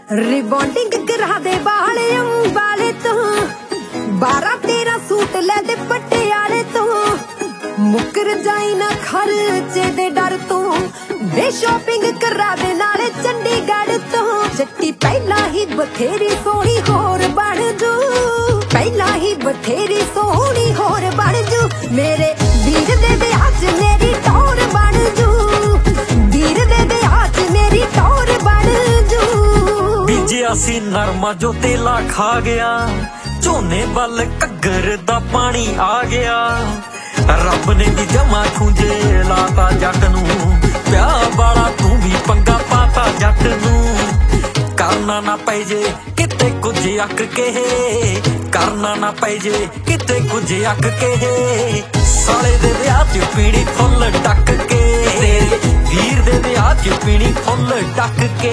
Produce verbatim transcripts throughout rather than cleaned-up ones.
rebonding करा दे बाले अंबाले तो बारह तेरह सूट ले दे पटियाले तो मुकर जाई ना खर्चे दे डर तो वे शॉपिंग करा दे नाले चंडीगढ़ तो जट्टी पहला ही बथेरी सोहनी होर बन जू पहला ही बथेरी सोहनी होर बन जू मेरे वीर दे विआह च मेरी टौर बन जू वीर दे विआह च मेरी टौर बन जू बीजिया सी नरमा जो तेला खा गया झोने बल घग्गर दा पानी आ गया रब ने भी जमा खूंजे लाता जट नू प्यार वाला तू भी पंगा पाता जट नू करना ना पै जे किते कुछ अक के करना ना पै जे किते कुछ अक के साले दे विआह च पीड़ी फुल टक के तेरे वीर दे विआह च पीड़ी फुल टक के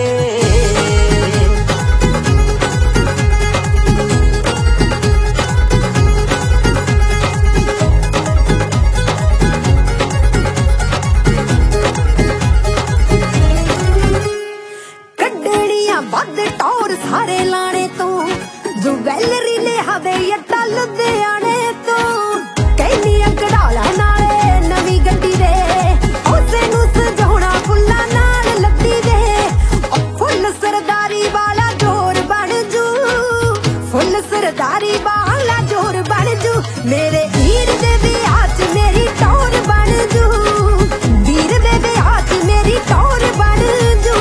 बद टौर सारे लाने तो जो वैलरी ले हवे अड्डा लुधियाने तो कहनी कढ़ाला नाले नवी गड्डी दे उसे नू सजाउणा फुल्ला नाल लद्दी दे फुल सरदारी वाला जोर बन जू फुल सरदारी वाला जोर बन जू मेरे वीर दे विआह च मेरी टौर बन जू वीर दे विआह च मेरी टौर बन जू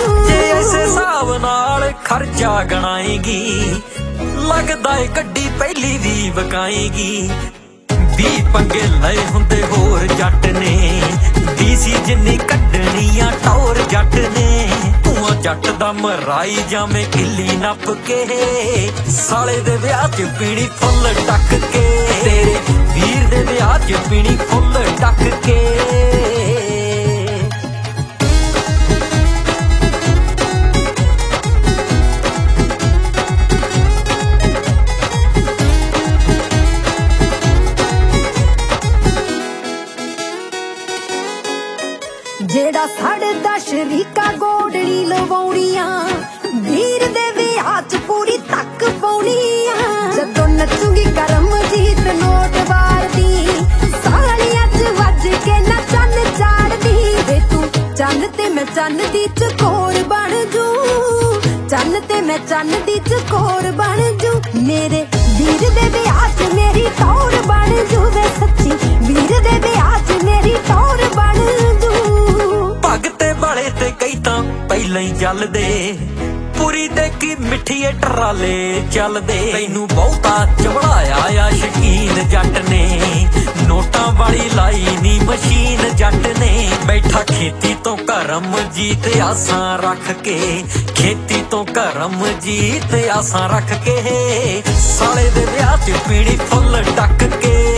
खर्चा गणाएगी लगदा है गड्डी पहली दी वकाएगी भी पंगे लए हुंदे होर जट ने डीसी जिन्नी कड्डनियां टौर जट ने तूं जट दा मराई जामे किल्ली नप के साले दे विआह च पीड़ी फुल टक के तेरे वीर दे विआह च पीड़ी फुल टक के जेड़ा सड़दा शरीका गोडड़ी लवाउणियां वीर दे विआह च पूरी तक पाउणियां जदों नचूंगी करमजीत नोट वारदी सालियां च वज के ना चन्न चाड़दी वे तू चन्न ते मैं चन्न दी चकोर बन जू चन्न ते मैं चन्न दी चकोर बन जू मेरे वीर दे विआह च मेरी टौर बन जू वे सच्ची वीर दे विआह च मेरी टौर बन जू भगते बड़े ते कई तां पहले ही जलदे पूरी दे की मिठिए टराले चलदे तैनू बहुता चबड़ाया आ शकीन जट ने नोटां वाली लाई नी मशीन जट ने बैठा खेती तो करम जीत आसां रख के खेती तो करम जीत आसां रख के साले दे विआह च पीड़ी फुल टक के